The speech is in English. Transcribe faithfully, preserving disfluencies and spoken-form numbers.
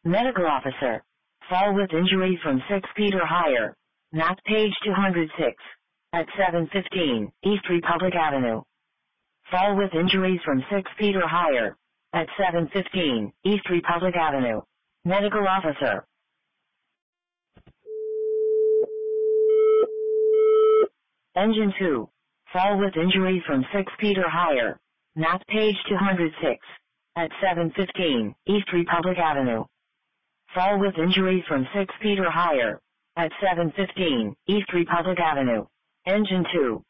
Medical officer. Fall with injury from six feet or higher. Not page two hundred six. At seven fifteen, East Republic Avenue. Fall with injuries from six feet or higher. At seven fifteen, East Republic Avenue. Medical officer. Engine two. Fall with injury from six feet or higher. Not page two hundred six. At seven fifteen, East Republic Avenue. Fall with injury from six feet or higher. At seven fifteen, East Republic Avenue. Engine two.